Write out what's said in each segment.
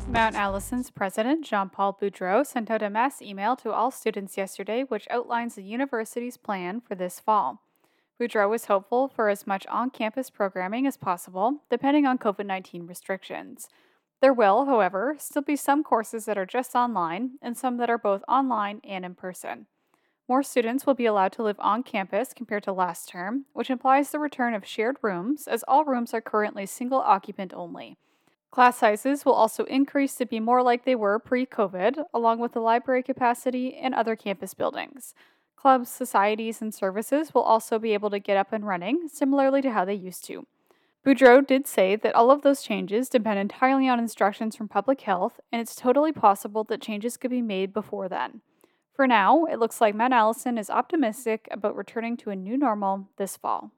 Mount Allison's president, Jean-Paul Boudreau, sent out a mass email to all students yesterday which outlines the university's plan for this fall. Boudreau is hopeful for as much on-campus programming as possible, depending on COVID-19 restrictions. There will, however, still be some courses that are just online and some that are both online and in person. More students will be allowed to live on campus compared to last term, which implies the return of shared rooms, as all rooms are currently single occupant only. Class sizes will also increase to be more like they were pre-COVID, along with the library capacity and other campus buildings. Clubs, societies, and services will also be able to get up and running, similarly to how they used to. Boudreau did say that all of those changes depend entirely on instructions from public health, and it's totally possible that changes could be made before then. For now, it looks like Mount Allison is optimistic about returning to a new normal this fall.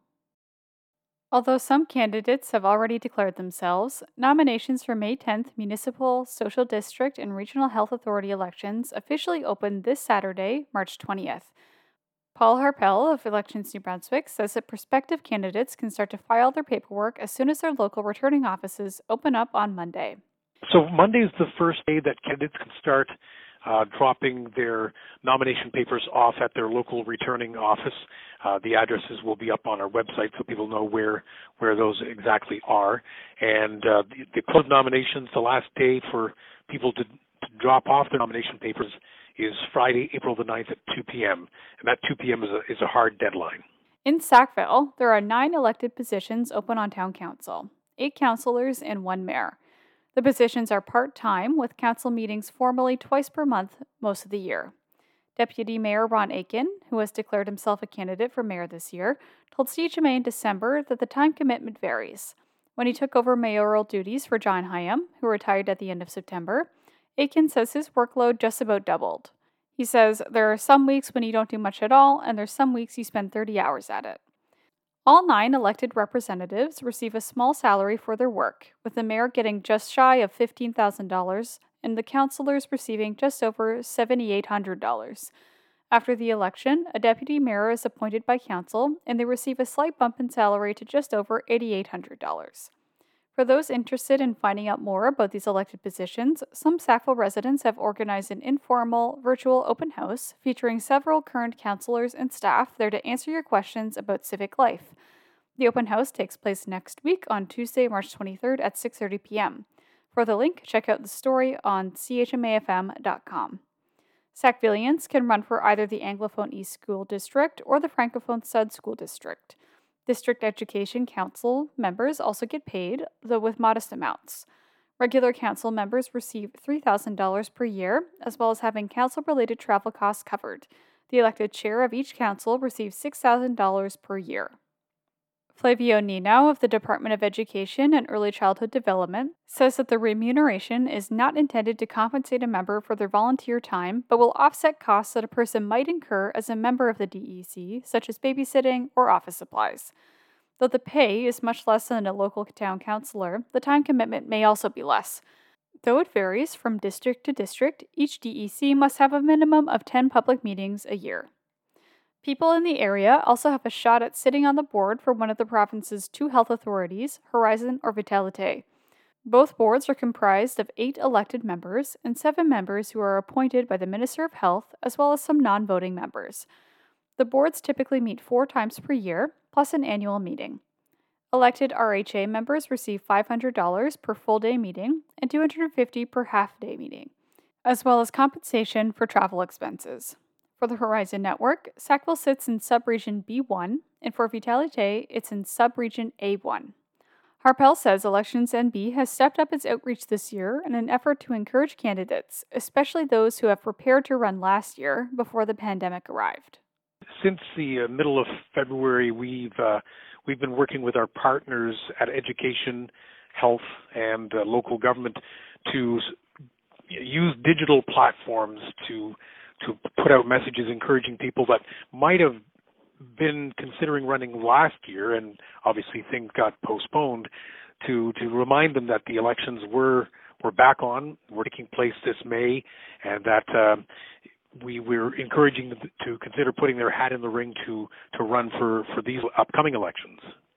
Although some candidates have already declared themselves, nominations for May 10th municipal, social district, and regional health authority elections officially open this Saturday, March 20th. Paul Harpel of Elections New Brunswick says that prospective candidates can start to file their paperwork as soon as their local returning offices open up on Monday. So Monday is the first day that candidates can start dropping their nomination papers off at their local returning office. The addresses will be up on our website so people know where those exactly are. And the close nominations, the last day for people to drop off their nomination papers is Friday, April the 9th at 2 p.m. And that 2 p.m. is a hard deadline. In Sackville, there are 9 elected positions open on Town Council, 8 councillors and 1 mayor. The positions are part-time, with council meetings formally twice per month most of the year. Deputy Mayor Ron Aiken, who has declared himself a candidate for mayor this year, told CHMA in December that the time commitment varies. When he took over mayoral duties for John Hyam, who retired at the end of September, Aiken says his workload just about doubled. He says there are some weeks when you don't do much at all, and there's some weeks you spend 30 hours at it. All 9 elected representatives receive a small salary for their work, with the mayor getting just shy of $15,000 and the councillors receiving just over $7,800. After the election, a deputy mayor is appointed by council, and they receive a slight bump in salary to just over $8,800. For those interested in finding out more about these elected positions, some Sackville residents have organized an informal, virtual open house featuring several current councillors and staff there to answer your questions about civic life. The open house takes place next week on Tuesday, March 23rd at 6:30 p.m. For the link, check out the story on chmafm.com. Sackvillians can run for either the Anglophone East School District or the Francophone Sud School District. District Education Council members also get paid, though with modest amounts. Regular council members receive $3,000 per year, as well as having council-related travel costs covered. The elected chair of each council receives $6,000 per year. Flavio Nino of the Department of Education and Early Childhood Development says that the remuneration is not intended to compensate a member for their volunteer time, but will offset costs that a person might incur as a member of the DEC, such as babysitting or office supplies. Though the pay is much less than a local town councillor, the time commitment may also be less. Though it varies from district to district, each DEC must have a minimum of 10 public meetings a year. People in the area also have a shot at sitting on the board for one of the province's 2 health authorities, Horizon or Vitalité. Both boards are comprised of 8 elected members and 7 members who are appointed by the Minister of Health, as well as some non-voting members. The boards typically meet 4 times per year, plus an annual meeting. Elected RHA members receive $500 per full-day meeting and $250 per half-day meeting, as well as compensation for travel expenses. For the Horizon Network, Sackville sits in Subregion B1, and for Vitalité, it's in Subregion A1. Harpel says Elections NB has stepped up its outreach this year in an effort to encourage candidates, especially those who have prepared to run last year before the pandemic arrived. Since the middle of February, we've been working with our partners at education, health, and local government to use digital platforms to put out messages encouraging people that might have been considering running last year, and obviously things got postponed, to remind them that the elections were back on, were taking place this May, and that we're encouraging them to consider putting their hat in the ring to run for these upcoming elections.